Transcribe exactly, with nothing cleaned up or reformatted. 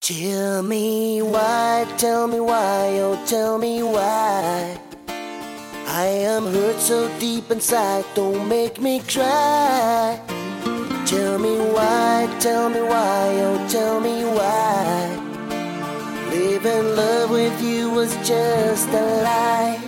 Tell me why, tell me why, oh tell me why I am hurt so deep inside, don't make me cry. Tell me why, tell me why, oh tell me why living love with you was just a lie.